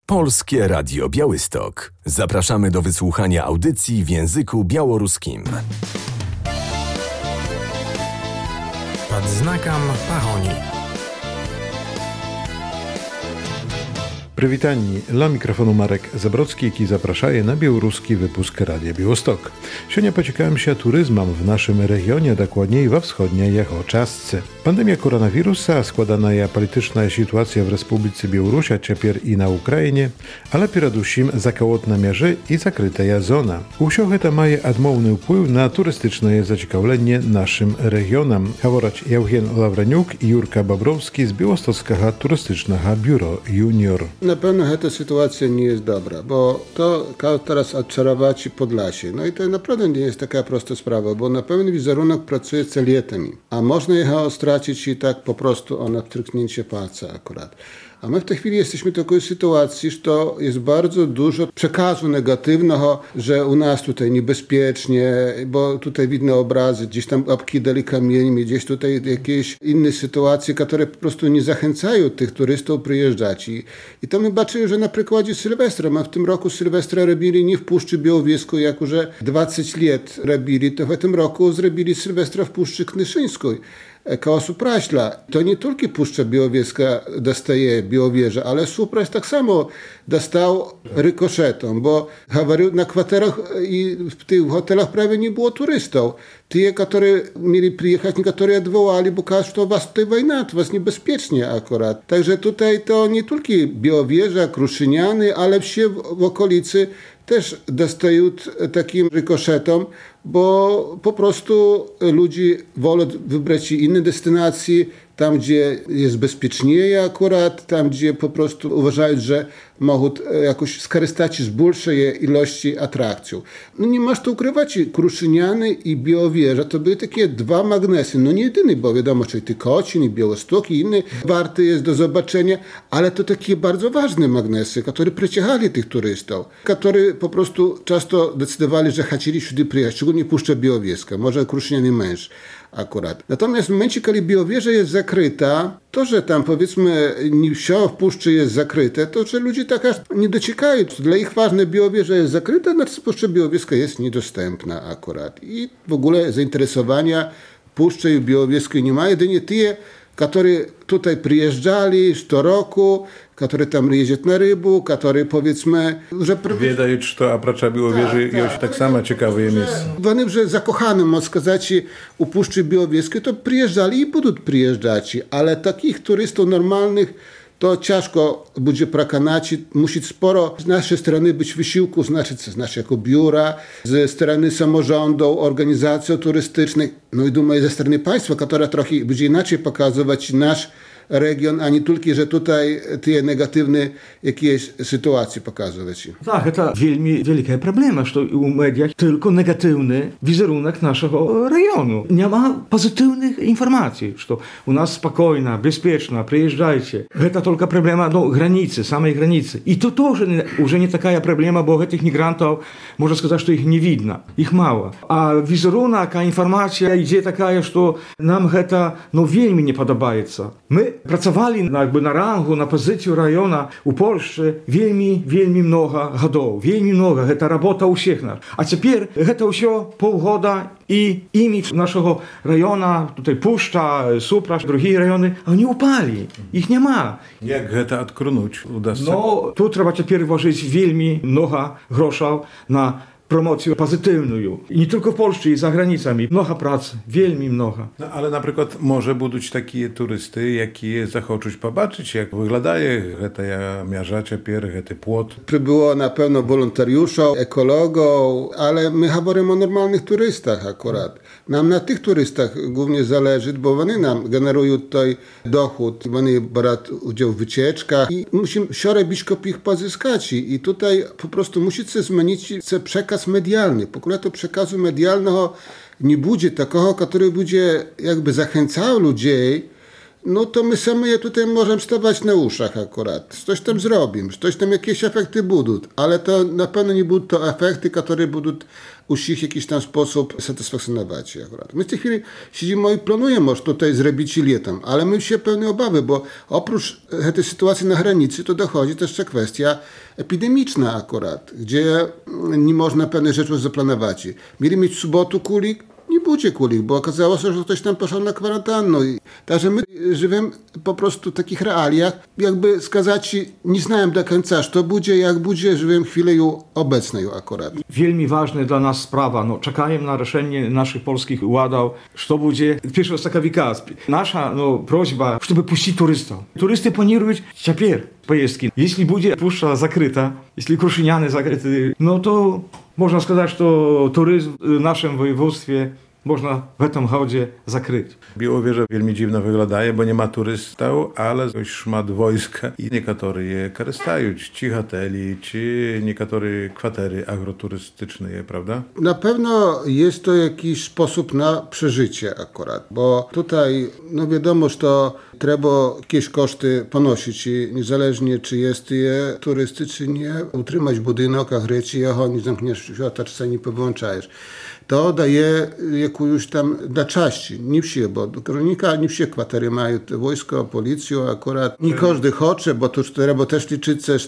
Polskie Radio Białystok. Zapraszamy do wysłuchania audycji w języku białoruskim. Pod znakом Paroni. Przywitani, dla mikrofonu Marek Zabrocki, który zaprasza na białoruski wypusk Radia Białystok. Сегодня pociekałem się turyzmem w naszym regionie, dokładniej we wschodniej jego czasce. Pandemia koronawirusa, składana je polityczna sytuacja w Republice Białorusia, ciepier i na Ukrainie, ale przede zakałotna mierze i zakryta zona. Wszystko to ma odmowny wpływ na turystyczne zaciekawienie naszym regionem. Haworać Eugen Lawreniuk i Jurka Bobrowski z Białostockiego Turystycznego Biuro Junior. Na pewno ta sytuacja nie jest dobra, bo to teraz odczarować Podlasie. No i to naprawdę nie jest taka prosta sprawa, bo na pewno wizerunek pracuje celietami, a można je stracić i tak po prostu o natryknięcie palca akurat. A my w tej chwili jesteśmy w takiej sytuacji, że to jest bardzo dużo przekazu negatywnego, że u nas tutaj niebezpiecznie, bo tutaj widno obrazy, gdzieś tam obkidali kamieniami, gdzieś tutaj jakieś inne sytuacje, które po prostu nie zachęcają tych turystów przyjeżdżać. I to my baczymy, że na przykładzie Sylwestra, my w tym roku Sylwestra robili nie w Puszczy Białowieskiej, jak już 20 lat robili, to w tym roku zrobili Sylwestra w Puszczy Knyszyńskiej. Koło Supraśla. To nie tylko Puszcza Białowieska dostaje Białowieża, ale Supraś tak samo dostał rykoszetą, bo na kwaterach i w tych hotelach prawie nie było turystów. Ci, którzy mieli przyjechać, niektórzy odwołali, bo każą, że was tutaj wojna, to was niebezpiecznie akurat. Także tutaj to nie tylko Białowieża, Kruszyniany, ale wsie w okolicy też dostają takim rykoszetom, bo po prostu ludzie wolą wybrać inne destynacje, tam gdzie jest bezpieczniej akurat, tam gdzie po prostu uważają, że mogą jakoś skorzystać z większej ilości atrakcji. No nie masz to ukrywać, Kruszyniany i Białowieża to były takie dwa magnesy, no nie jedyny, bo wiadomo, czyli Tykocin i Białostok i inny warty jest do zobaczenia, ale to takie bardzo ważne magnesy, które przyciągali tych turystów, którzy po prostu często decydowali, że chcieli sюди przyjechać, szczególnie Puszcza Białowieska, może Kruszyniany męż akurat. Natomiast w momencie, kiedy Białowieża jest zakryta, to, że tam powiedzmy wsio w Puszczy jest zakryte, to, że ludzie tak aż nie dociekają. Dla ich ważne Białowieża jest zakryta, znaczy Puszcza Białowieska jest niedostępna akurat. I w ogóle zainteresowania Puszczy Białowieskiej nie ma, jedynie tie, którzy tutaj przyjeżdżali co roku, które tam jeżdżą na rybu, które powiedzmy, że... Wiedają, że oprócz Białowieży jest tak samo ciekawe miejsce. Oni, że zakochanym, można сказать, u Puszczy Białowieskiej, to przyjeżdżali i będą przyjeżdżać, ale takich turystów normalnych to ciężko będzie przekonać. Musi sporo z naszej strony być wysiłku, znaczy z naszego biura, ze strony samorządu, organizacji turystycznych, no i думаю, ze strony państwa, która trochę będzie inaczej pokazywać nasz region, a nie tylko, że tutaj te negatywne jakieś sytuacje pokazywać. Tak, to wielka problema, że u mediach tylko negatywny wizerunek naszego regionu. Nie ma pozytywnych informacji, że u nas spokojna, bezpieczna, przyjeżdżajcie. To tylko problema granicy, samej granicy. I to już nie taka problema, bo tych migrantów, można сказать, że ich nie widno, ich mało. A wizerunek, a informacja idzie taka, że nam to wielmi nie podoba. My pracowali na rangu, na pozycji rajona u Polsce wielmi mnogo lat. Wielmi mnogo. To robota u wszystkich nas. A teraz to wszystko półgoda i imidż naszego rajona, tutaj Puszcza, Supraś, drugie rejony, oni upali. Ich nie ma. Jak to odkrunąć uda się? No, tu trzeba teraz włożyć wielmi mnogo groszów na promocję pozytywną. I nie tylko w Polsce, i za granicami. Mnogo pracy, wielmi mnogo. No, ale na przykład może buduć takie turysty, jakie zachoczą zobaczyć, jak wyglądaje ta miarza ciepiery, ten płot. Przybyło na pewno wolontariuszów, ekologów, ale my mówimy o normalnych turystach akurat. Nam na tych turystach głównie zależy, bo oni nam generują tutaj dochód, oni biorą udział w wycieczkach i musimy robić, żeby ich pozyskać. I tutaj po prostu musi się zmienić przekaz medialny. W ogóle to przekazu medialnego nie będzie takiego, który będzie jakby zachęcał ludzi no to my sami je tutaj możemy stawać na uszach akurat. Coś tam zrobimy, coś tam jakieś efekty będą, ale to na pewno nie będą to efekty, które będą usich w jakiś tam sposób satysfakcjonować akurat. My w tej chwili siedzimy i planujemy może tutaj zrobić latem, ale my się pełne obawy, bo oprócz tej sytuacji na granicy to dochodzi też jeszcze kwestia epidemiczna akurat, gdzie nie można pewnych rzeczy zaplanować. Mieli mieć w sobotę kulik, nie będzie kulik, bo okazało się, że ktoś tam poszedł na kwarantannę. Także my żyjemy po prostu w takich realiach, jakby skazać, nie znałem do końca, co będzie, jak będzie, żyjemy chwilę obecną akurat. Wielmi ważna dla nas sprawa, czekajmy na rozwiązanie naszych polskich ładów, co będzie. Pierwszy jest taka wykaz. Nasza prośba, żeby puścić turystów. Turysty powinni robić teraz поездки. Jeśli będzie puszcza zakryta, jeśli Kruszyniany zakryty, to można сказать, że turyzm w naszym województwie można w tym chodzie zakryć. Białowieża wielmi dziwno wyglądaje, bo nie ma turystów, ale dość szmat wojska i niektórzy je korzystają, ci hoteli, czy niektóre kwatery agroturystyczne, prawda? Na pewno jest to jakiś sposób na przeżycie akurat, bo tutaj wiadomo, że to trzeba jakieś koszty ponosić i niezależnie czy jest je turysty, czy nie, utrzymać budynek, a grzeć jego, nie zamkniesz świata, czy nie powyłączajesz. To daje jakąś tam dla części, nie wsie, bo kronika nie wsie kwatery mają wojsko, policję akurat. Nie każdy chce, bo to trzeba też liczyć, że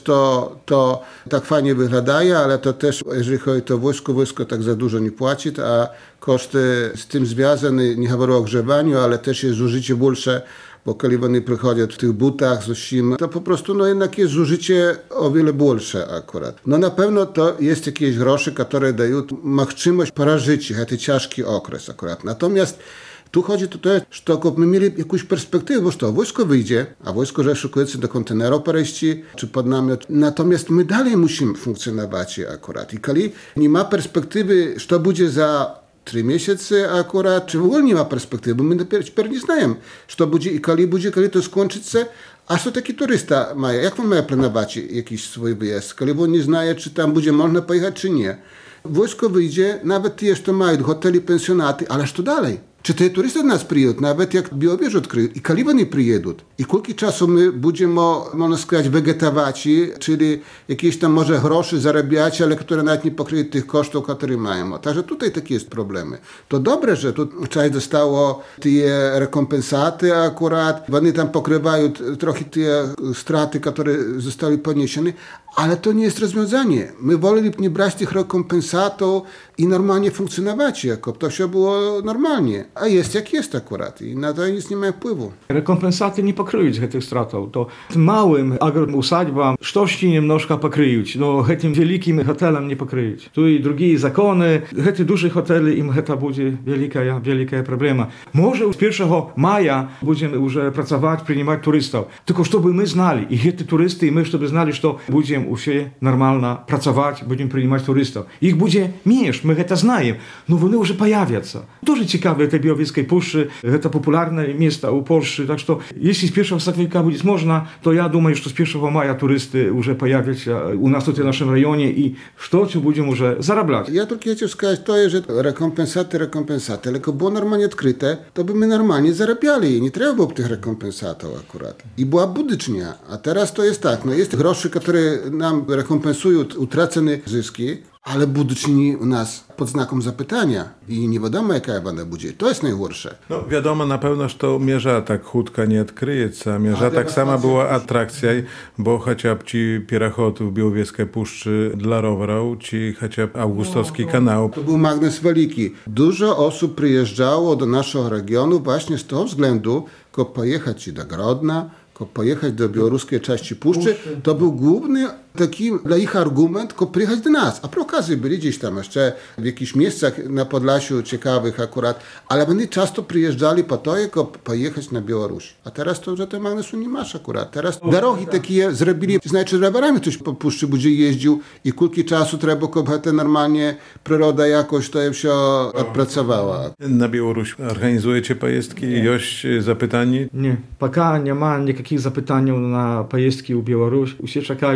to tak fajnie wyglądaje, ale to też, jeżeli chodzi o wojsko tak za dużo nie płaci, a koszty z tym związane, nie mówię o ogrzewaniu, ale też jest zużycie większe, bo kiedy oni przychodzą w tych butach z osiem, to po prostu jednak jest zużycie o wiele większe akurat. Na pewno to jest jakieś grosze, które dają możliwość porażyć ten ciężki okres akurat. Natomiast tu chodzi o to, że my mieli jakąś perspektywę, bo to wojsko wyjdzie, a wojsko, że szykuje się do kontenerów przejść, czy pod namiot. Natomiast my dalej musimy funkcjonować akurat. I kiedy nie ma perspektywy, co będzie za 3 miesiące akurat, czy w ogóle nie ma perspektywy, bo my dopiero nie znamy, co będzie i kiedy to skończy się, a co taki turysta ma, jak on ma planować jakiś swój wyjazd, kiedy on nie zna, czy tam będzie można pojechać, czy nie. Wojsko wyjdzie, nawet ci jeszcze mają hoteli, pensjonaty, ale co dalej? Czy te turysty do nas przyjedą, nawet jak Białowieżę odkryją, i kiedy oni przyjedą? I kilka czasu my będziemy, można сказать, wegetować, czyli jakieś tam może grosze zarabiać, ale które nawet nie pokryją tych kosztów, które mają. Także tutaj takie jest problemy. To dobre, że tu część dostało te rekompensaty akurat, oni tam pokrywają trochę te straty, które zostały poniesione, ale to nie jest rozwiązanie. My wolelibyśmy nie brać tych rekompensatów i normalnie funkcjonować, jako to się było normalnie. A jest jak jest akurat i na to nic nie ma wpływu. Rekompensaty nie pokryją tych stratów. To małym agrousadzbom coś немножко pokryją, tym wielkim hotelom nie pokryją. Tu i drugie zakony, te duże hotele, im to będzie wielka problema. Może z 1 maja będziemy już pracować, przyjmować turystów. Tylko żeby my znali, i te turysty, i my, żeby znali, że będziemy u siebie normalnie pracować, będziemy przyjmować turystów. Ich będzie mniej, my to znajemy. One już pojawią się. Дуже ciekawe te Białowieskiej Puszczy, to popularne miejsca u Polski, tak że jeśli z 1 stycznia będzie można, to ja думаю, że z 1 maja turysty już pojawią się u nas tutaj w naszym rejonie i co będziemy już zarabiać. Ja tylko chcę сказать to, że rekompensaty, ale jak było normalnie odkryte, to by my normalnie zarabiali i nie trzeba było tych rekompensatów akurat. I była budycznia, a teraz to jest tak, jest grosze, które nam rekompensują utracone zyski, ale budyczni u nas pod znakiem zapytania i nie wiadomo, jaka banda będzie. To jest najgorsze. Wiadomo na pewno, że to mierza tak chudka nie odkryje się. Mierza tak sama była atrakcja, bo chociaż ci pierachot w Białowieskiej Puszczy dla rowerów, czy chociaż Augustowski kanał. To był magnes wielki. Dużo osób przyjeżdżało do naszego regionu właśnie z tego względu, że pojechać do Grodna, pojechać do białoruskiej części Puszczy, to był główny taki dla ich argument, przyjechać do nas. A przy okazji byli gdzieś tam jeszcze w jakichś miejscach na Podlasiu ciekawych akurat, ale oni często przyjeżdżali po to, jako pojechać na Białoruś. A teraz to, że tego magnesu nie masz akurat. Teraz drogi takie zrobili, znaczy rowerami ktoś po Puszczy będzie jeździł i kilka czasu trzeba, żeby normalnie przyroda jakoś to się odpracowała. Na Białoruś organizujecie поездки? Jest zapytanie? Nie, пока nie ma никаких запытаний na поездки u Białoruś. Все czekają, jak to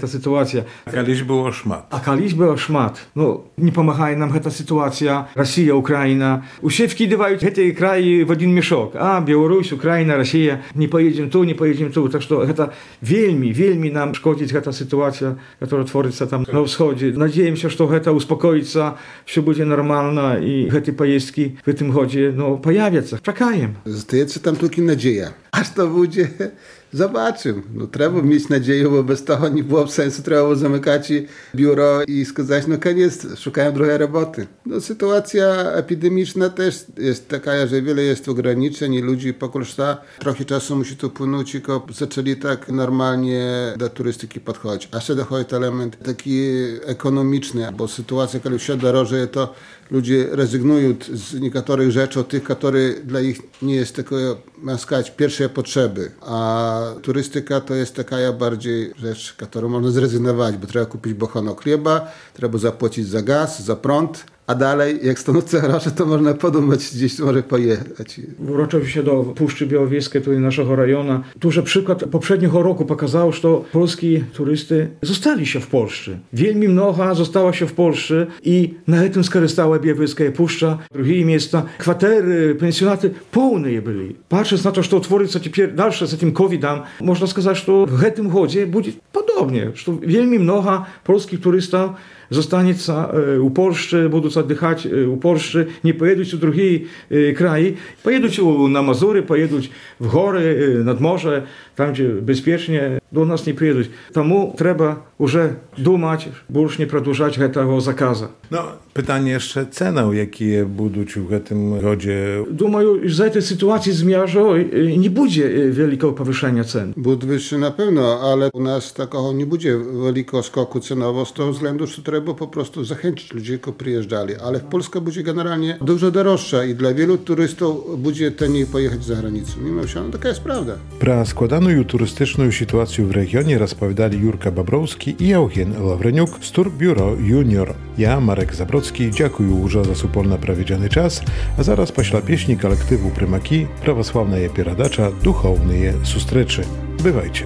ta sytuacja. Kiedyś było szmat. A kiedyś było szmat. No, nie pomaga nam ta sytuacja. Rosja, Ukraina. Usie wkidywają te kraje w jeden mieszok. A, Białoruś, Ukraina, Rosja. Nie pojedziemy tu, nie pojedziemy tu. Tak że to wielmi nam szkodzi ta sytuacja, która tworzy się tam na wschodzie. Nadzieję się, że to uspokoi się, все będzie normalne i te поездки w tym chodzie pojawią się. Czekajem. Zdaється tam tylko nadzieja. Aż to będzie, zobaczymy. No, trzeba mieć nadzieję, bo bez tego nie było sensu. Trzeba było zamykać biuro i сказать, no koniec, szukają drugiej roboty. No, sytuacja epidemiczna też jest taka, że wiele jest ograniczeń i ludzi pokolszta. Trochę czasu musi tu płynąć, tylko zaczęli tak normalnie do turystyki podchodzić. A jeszcze dochodzi element taki ekonomiczny, bo sytuacja, kiedy się dorożeje, to ludzie rezygnują z niektórych rzeczy, od tych, które dla nich nie jest tylko, można сказать, pierwsze potrzeby. A turystyka to jest taka bardziej rzecz, którą można zrezygnować, bo trzeba kupić bochano chleba, trzeba zapłacić za gaz, za prąd, a dalej, jak staną grosze, to można podumać, gdzieś może pojechać. Wrócił się do Puszczy Białowieskiej, tutaj naszego rejonu. Duży przykład poprzedniego roku pokazał, że polscy turysty zostali się w Polsce. Wielmi mnoga została się w Polsce i na tym skorzystała Białowieska Puszcza, drugie miejsca. Kwatery, pensjonaty pełne byli. Patrząc na to, że tworzy się teraz dalsze z tym COVID-em, można сказать, że w tym chodzie będzie podobnie, że wielmi mnoga polskich turystów zostanie u Polski, będą oddychać u Polski, nie pojedą w drugie kraje, pojedą na Mazury, pojedą w góry, nad morze, tam gdzie bezpiecznie, do nas nie przyjedą. Temu trzeba już думać, bo już nie przedłużać tego zakazu. No, pytanie jeszcze ceną, jakie będą w tym godzie? Думаю, że za tej sytuacji zmierzą nie będzie wielkiego powyższenia cen. Będzie wyższy na pewno, ale u nas takiego nie będzie wielkiego skoku cenowo z tego względu, że trzeba po prostu zachęcić ludzi, którzy przyjeżdżali. Ale Polska będzie generalnie dużo droższa i dla wielu turystów będzie taniej pojechać za granicę. Mimo wszystko, taka jest prawda. Pra składaną turystyczną sytuację w regionie rozpowiadali Jurka Babrowski i Eugen Lawreniuk z Turbiuro Junior. Ja, Marek Zabrocki, dziękuję już za supolna prawiedziany czas, a zaraz pośla pieśni kolektywu Prymaki, prawosławna je pieradacza, duchowny je sustreczy. Bywajcie.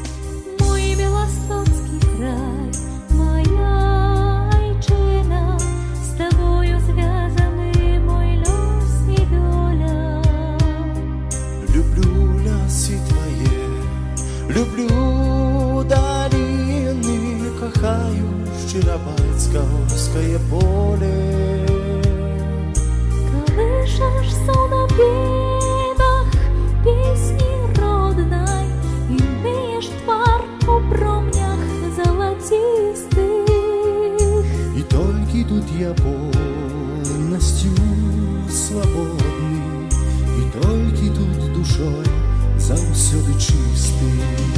Люблю долины, кохаю Щербацкое поле. Колышешься на пенах песни родной, имеешь твар у промнях золотистых. И только тут я полностью свободный, и только тут душой завсёды чистый.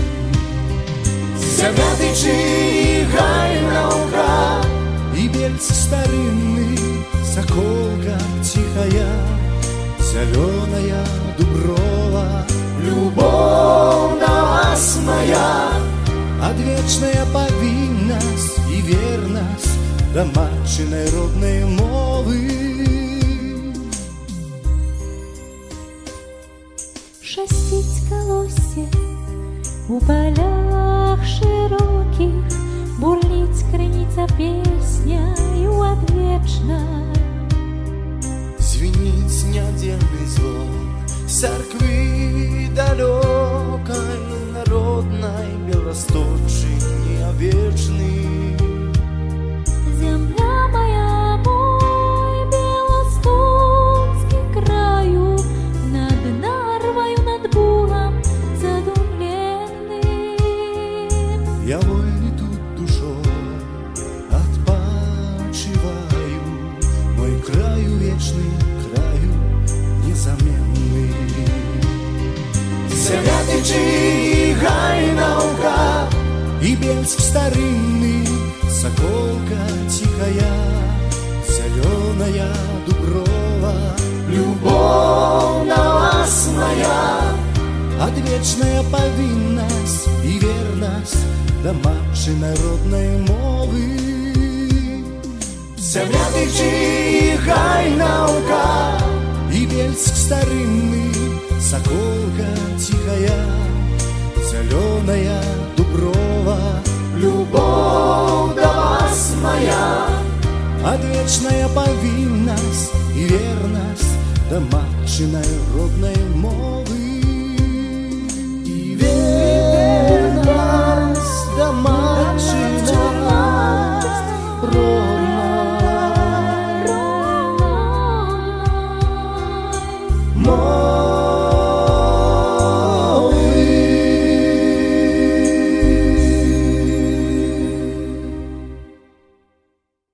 Завятычи и гайна ука, и бельцы старинный, соколка тихая, зеленая дуброва. Любовь на вас моя, одвечная повинность и верность до матчиной родной мовы. Шастить колосья у полях широких, бурлить крыница песнею отвечной. Звенит недельный звон церкви далекой, народной Белосточине вечный. Земля моя, мой белосточный краю, над Нарвою, над Бугом задумленным. Я вольный тут душой отпочиваю, мой краю вечный, краю незаменный. Завятычи и гайна ука, и Бельск старинный, соколка тихая, зеленая дуброва. Любовь на вас моя, одвечная повинность и верность до матчиной родной мовы. Завятычи и гайна ука, и Бельск старинный, соколка тихая, зеленая дуброва. любовь до вас моя, отвечная повинность и верность до матчиной родной мовы. И верность до матчиной